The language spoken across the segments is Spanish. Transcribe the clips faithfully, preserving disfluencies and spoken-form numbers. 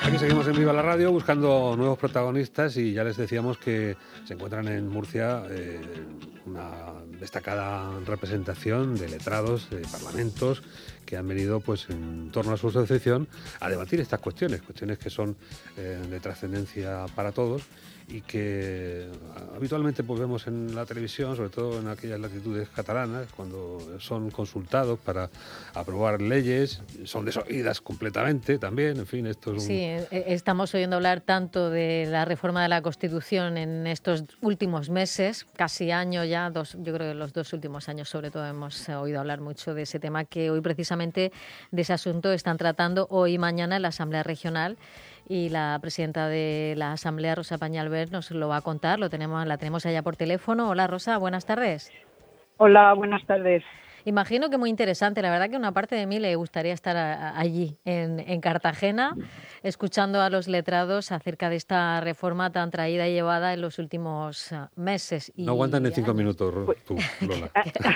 Aquí seguimos en Viva la Radio buscando nuevos protagonistas y ya les decíamos que se encuentran en Murcia eh, una destacada representación de letrados, de parlamentos que han venido pues en torno a su asociación a debatir estas cuestiones, cuestiones que son eh, de trascendencia para todos y que habitualmente pues vemos en la televisión, sobre todo en aquellas latitudes catalanas, cuando son consultados para aprobar leyes, son desoídas completamente también, en fin, esto es un... Sí, estamos oyendo hablar tanto de la reforma de la Constitución en estos últimos meses, casi año ya, dos, yo creo que los dos últimos años sobre todo hemos oído hablar mucho de ese tema, que hoy precisamente de ese asunto están tratando hoy y mañana en la Asamblea Regional. Y la presidenta de la Asamblea, Rosa Pañalver, nos lo va a contar. Lo tenemos, la tenemos allá por teléfono. Hola, Rosa, buenas tardes. Hola, buenas tardes. Imagino que muy interesante. La verdad que una parte de mí le gustaría estar a, allí, en, en Cartagena, escuchando a los letrados acerca de esta reforma tan traída y llevada en los últimos meses. Y no aguantan ni cinco años. minutos, tú, Lola.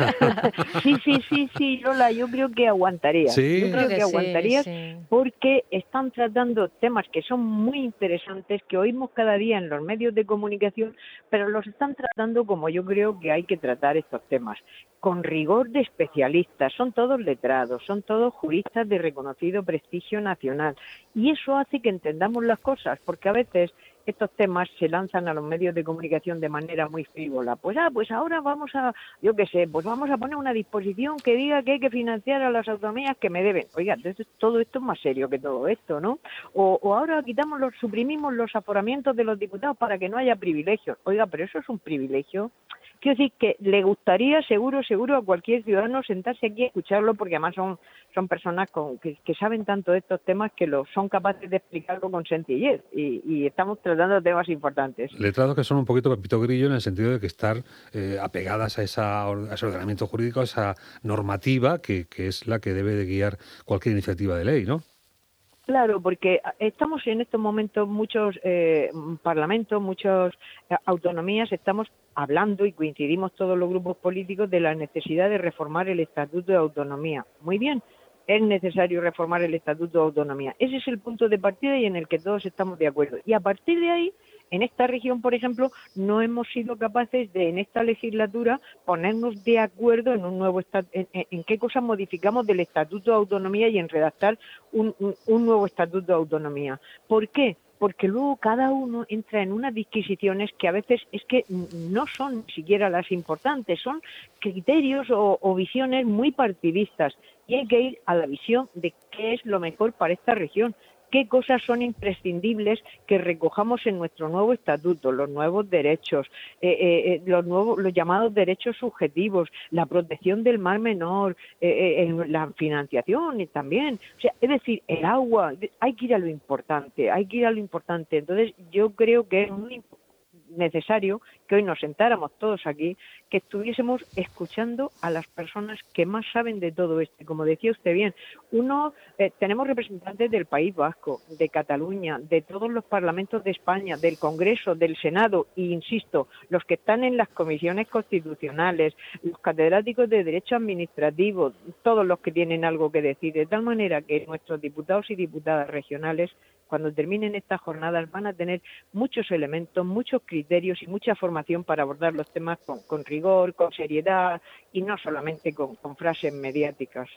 Sí, sí, sí, sí, Lola, yo creo que aguantarías. ¿Sí? Yo creo que, que aguantarías sí, sí. porque están tratando temas que son muy interesantes, que oímos cada día en los medios de comunicación, pero los están tratando como yo creo que hay que tratar estos temas, con rigor de especialistas. Son todos letrados, son todos juristas de reconocido prestigio nacional, y eso hace que entendamos las cosas, porque a veces estos temas se lanzan a los medios de comunicación de manera muy frívola. Pues ah, pues ahora vamos a, yo qué sé, pues vamos a poner una disposición que diga que hay que financiar a las autonomías que me deben. Oiga, entonces todo esto es más serio que todo esto, ¿no? O, o ahora quitamos los, suprimimos los aforamientos de los diputados para que no haya privilegios. Oiga, pero eso es un privilegio. Quiero decir que le gustaría seguro, seguro a cualquier ciudadano sentarse aquí y escucharlo, porque además son, son personas con, que, que saben tanto de estos temas que lo, son capaces de explicarlo con sencillez, y, y estamos tratando temas importantes. Letrados que son un poquito Pepito Grillo en el sentido de que estar eh, apegadas a, esa, a ese ordenamiento jurídico, a esa normativa que, que es la que debe de guiar cualquier iniciativa de ley, ¿no? Claro, porque estamos en estos momentos, muchos eh, parlamentos, muchas eh, autonomías, estamos hablando y coincidimos todos los grupos políticos de la necesidad de reformar el Estatuto de Autonomía. Muy bien, es necesario reformar el Estatuto de Autonomía. Ese es el punto de partida y en el que todos estamos de acuerdo. Y a partir de ahí, en esta región, por ejemplo, no hemos sido capaces de, en esta legislatura, ponernos de acuerdo en un nuevo estat- en, en, en qué cosas modificamos del Estatuto de Autonomía y en redactar un, un, un nuevo Estatuto de Autonomía. ¿Por qué? Porque luego cada uno entra en unas disquisiciones que a veces es que no son ni siquiera las importantes, son criterios o, o visiones muy partidistas, y hay que ir a la visión de qué es lo mejor para esta región. ¿Qué cosas son imprescindibles que recojamos en nuestro nuevo estatuto? Los nuevos derechos, eh, eh, los nuevos, los llamados derechos subjetivos, la protección del mar menor, eh, eh, la financiación y también. O sea, es decir, el agua, hay que ir a lo importante, hay que ir a lo importante. Entonces, yo creo que es muy necesario que hoy nos sentáramos todos aquí, que estuviésemos escuchando a las personas que más saben de todo esto. Como decía usted bien, uno eh, tenemos representantes del País Vasco, de Cataluña, de todos los parlamentos de España, del Congreso, del Senado, e insisto, los que están en las comisiones constitucionales, los catedráticos de Derecho Administrativo, todos los que tienen algo que decir, de tal manera que nuestros diputados y diputadas regionales, cuando terminen estas jornadas, van a tener muchos elementos, muchos criterios y mucha formación para abordar los temas con, con rigor, con seriedad y no solamente con, con frases mediáticas.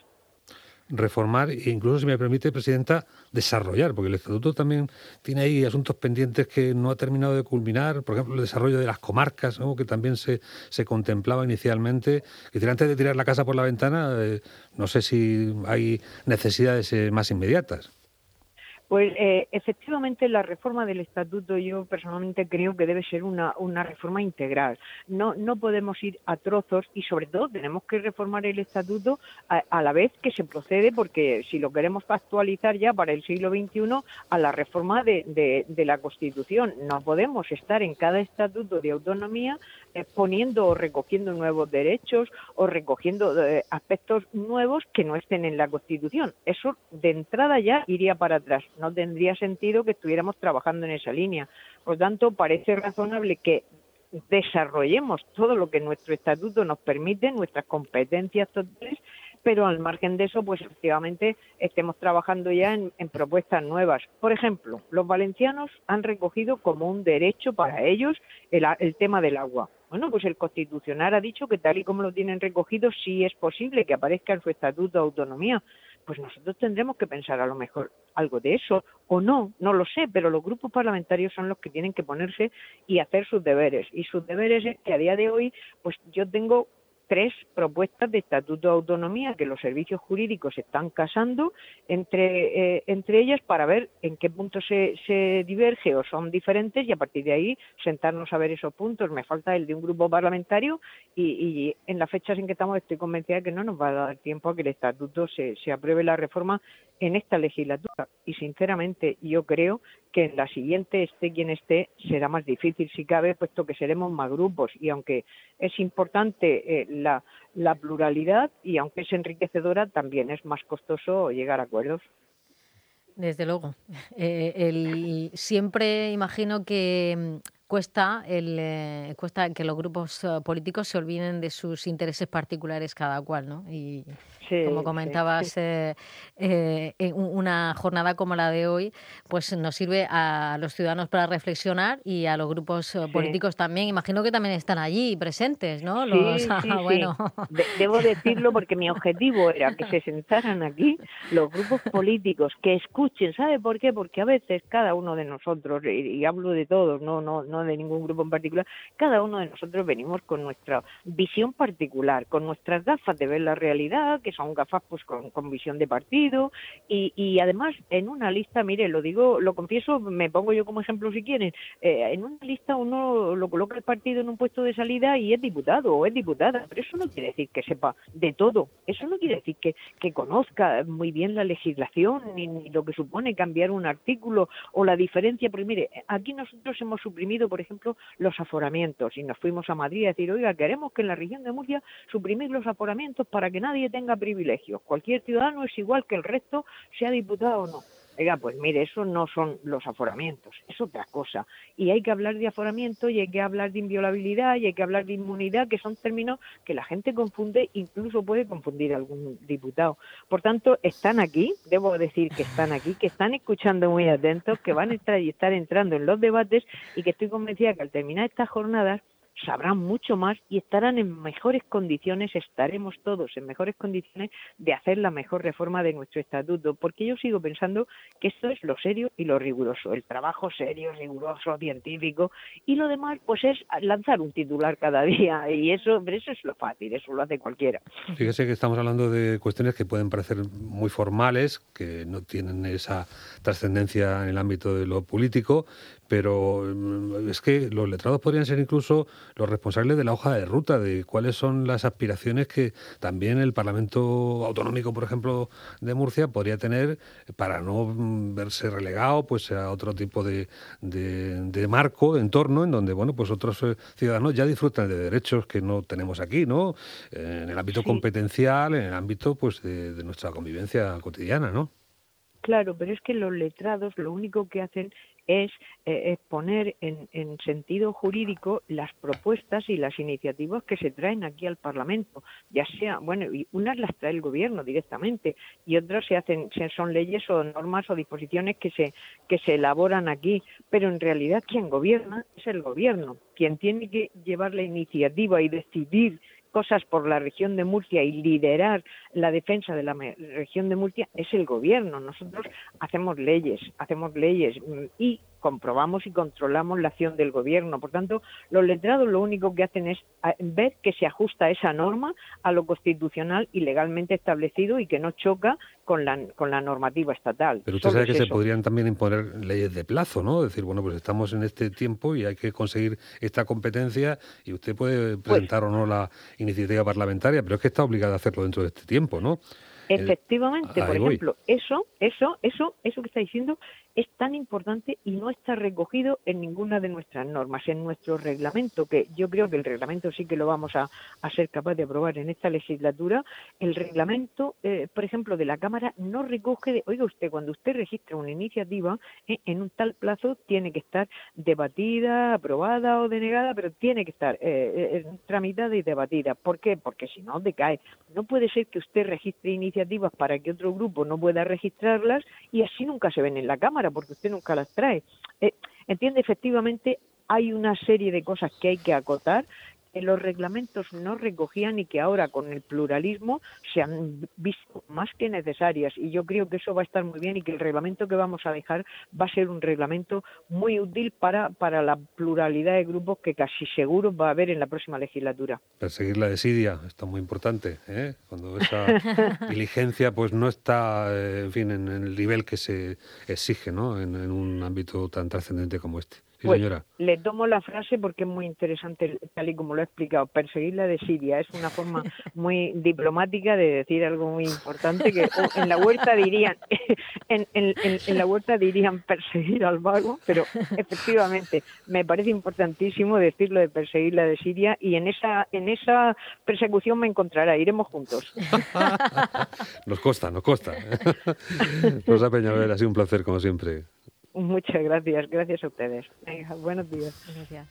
Reformar e incluso, si me permite, Presidenta, desarrollar, porque el Estatuto también tiene ahí asuntos pendientes que no ha terminado de culminar, por ejemplo, el desarrollo de las comarcas, ¿no?, que también se, se contemplaba inicialmente. Es decir, antes de tirar la casa por la ventana, eh, no sé si hay necesidades eh, más inmediatas. Pues eh, efectivamente la reforma del estatuto yo personalmente creo que debe ser una, una reforma integral. No, no podemos ir a trozos y sobre todo tenemos que reformar el estatuto a, a la vez que se procede, porque si lo queremos actualizar ya para el siglo veintiuno, a la reforma de, de, de la Constitución. No podemos estar en cada estatuto de autonomía eh, poniendo o recogiendo nuevos derechos o recogiendo eh, aspectos nuevos que no estén en la Constitución. Eso de entrada ya iría para atrás. No tendría sentido que estuviéramos trabajando en esa línea. Por lo tanto, parece razonable que desarrollemos todo lo que nuestro estatuto nos permite, nuestras competencias totales, pero al margen de eso, pues efectivamente estemos trabajando ya en, en propuestas nuevas. Por ejemplo, los valencianos han recogido como un derecho para ellos el, el tema del agua. Bueno, pues el Constitucional ha dicho que tal y como lo tienen recogido, sí es posible que aparezca en su Estatuto de Autonomía. Pues nosotros tendremos que pensar a lo mejor algo de eso, o no, no lo sé, pero los grupos parlamentarios son los que tienen que ponerse y hacer sus deberes. Y sus deberes es que a día de hoy, pues yo tengo tres propuestas de Estatuto de Autonomía que los servicios jurídicos están casando entre eh, entre ellas para ver en qué puntos se, se diverge o son diferentes y a partir de ahí sentarnos a ver esos puntos. Me falta el de un grupo parlamentario y, y en las fechas en que estamos estoy convencida de que no nos va a dar tiempo a que el Estatuto se, se apruebe la reforma en esta legislatura y sinceramente yo creo que en la siguiente, esté quien esté, será más difícil si cabe, puesto que seremos más grupos y aunque es importante eh, la, la pluralidad y aunque es enriquecedora, también es más costoso llegar a acuerdos. Desde luego. Eh, el, siempre imagino que cuesta, el, eh, cuesta que los grupos uh, políticos se olviden de sus intereses particulares cada cual, ¿no? Y sí, como comentabas, sí, sí. Eh, eh, una jornada como la de hoy, pues nos sirve a los ciudadanos para reflexionar y a los grupos uh, sí. políticos también. Imagino que también están allí presentes, ¿no? Los, sí, sí, ah, bueno. sí. De, debo decirlo porque mi objetivo era que se sentaran aquí los grupos políticos, que escuchen, ¿sabe por qué? Porque a veces cada uno de nosotros, y, y hablo de todos, no, no, no de ningún grupo en particular, cada uno de nosotros venimos con nuestra visión particular, con nuestras gafas de ver la realidad, que son gafas pues con, con visión de partido, y, y además en una lista, mire, lo digo, lo confieso, me pongo yo como ejemplo si quieren, eh, en una lista uno lo coloca el partido en un puesto de salida y es diputado o es diputada, pero eso no quiere decir que sepa de todo, eso no quiere decir que, que conozca muy bien la legislación, ni, ni lo que supone cambiar un artículo o la diferencia, porque mire, aquí nosotros hemos suprimido, por ejemplo, los aforamientos y nos fuimos a Madrid a decir, oiga, queremos que en la región de Murcia suprimir los aforamientos para que nadie tenga privilegios, cualquier ciudadano es igual que el resto, sea diputado o no. Oiga, pues mire, eso no son los aforamientos, es otra cosa. Y hay que hablar de aforamiento y hay que hablar de inviolabilidad y hay que hablar de inmunidad, que son términos que la gente confunde, incluso puede confundir a algún diputado. Por tanto, están aquí, debo decir que están aquí, que están escuchando muy atentos, que van a estar y estar entrando en los debates y que estoy convencida que al terminar estas jornadas sabrán mucho más y estarán en mejores condiciones, estaremos todos en mejores condiciones de hacer la mejor reforma de nuestro estatuto, porque yo sigo pensando que esto es lo serio y lo riguroso, el trabajo serio, riguroso, científico, y lo demás pues es lanzar un titular cada día, y eso, pero eso es lo fácil, eso lo hace cualquiera. Fíjese que estamos hablando de cuestiones que pueden parecer muy formales, que no tienen esa trascendencia en el ámbito de lo político, pero es que los letrados podrían ser incluso los responsables de la hoja de ruta, de cuáles son las aspiraciones que también el Parlamento Autonómico, por ejemplo, de Murcia, podría tener para no verse relegado pues a otro tipo de, de, de marco, de entorno, en donde bueno pues otros ciudadanos ya disfrutan de derechos que no tenemos aquí, ¿no? En el ámbito sí. competencial, en el ámbito pues de, de nuestra convivencia cotidiana, ¿no? Claro, pero es que los letrados lo único que hacen es eh, poner en, en sentido jurídico las propuestas y las iniciativas que se traen aquí al Parlamento, ya sea, bueno, y unas las trae el Gobierno directamente y otras se hacen, son leyes o normas o disposiciones que se que se elaboran aquí, pero en realidad quien gobierna es el Gobierno, quien tiene que llevar la iniciativa y decidir cosas por la región de Murcia y liderar la defensa de la región de Murcia es el Gobierno. Nosotros hacemos leyes, hacemos leyes y comprobamos y controlamos la acción del Gobierno. Por tanto, los letrados lo único que hacen es ver que se ajusta esa norma a lo constitucional y legalmente establecido y que no choca con la con la normativa estatal. Pero usted Solo sabe que es se eso. podrían también imponer leyes de plazo, ¿no? Decir, bueno, pues estamos en este tiempo y hay que conseguir esta competencia y usted puede presentar pues, o no la iniciativa parlamentaria, pero es que está obligada a hacerlo dentro de este tiempo, ¿no? Efectivamente, el, por ejemplo, eso, eso, eso, eso que está diciendo es tan importante y no está recogido en ninguna de nuestras normas, en nuestro reglamento, que yo creo que el reglamento sí que lo vamos a, a ser capaz de aprobar en esta legislatura. El reglamento, eh, por ejemplo, de la Cámara no recoge, de, oiga usted, cuando usted registra una iniciativa, eh, en un tal plazo tiene que estar debatida, aprobada o denegada, pero tiene que estar eh, eh, tramitada y debatida. ¿Por qué? Porque si no, decae. No puede ser que usted registre iniciativas para que otro grupo no pueda registrarlas y así nunca se ven en la Cámara, porque usted nunca las trae. Eh, entiende, efectivamente, hay una serie de cosas que hay que acotar, que los reglamentos no recogían y que ahora con el pluralismo se han visto más que necesarias, y yo creo que eso va a estar muy bien y que el reglamento que vamos a dejar va a ser un reglamento muy útil para, para la pluralidad de grupos que casi seguro va a haber en la próxima legislatura. Perseguir la desidia, esto es muy importante, ¿eh? Cuando esa diligencia pues no está, eh, en fin, en, en el nivel que se exige, ¿no? En, en un ámbito tan trascendente como este. Sí, pues, señora. Le tomo la frase porque es muy interesante, tal y como lo he explicado. Perseguir la desidia es una forma muy diplomática de decir algo muy importante, que en la huerta dirían, en, en, en, en la huerta dirían perseguir al vago, pero efectivamente me parece importantísimo decirlo de perseguir la desidia, y en esa, en esa persecución me encontrará, iremos juntos. Nos consta, nos consta. Rosa Peñalver, ha sido un placer como siempre. Muchas gracias, gracias a ustedes. Venga, buenos días. Gracias.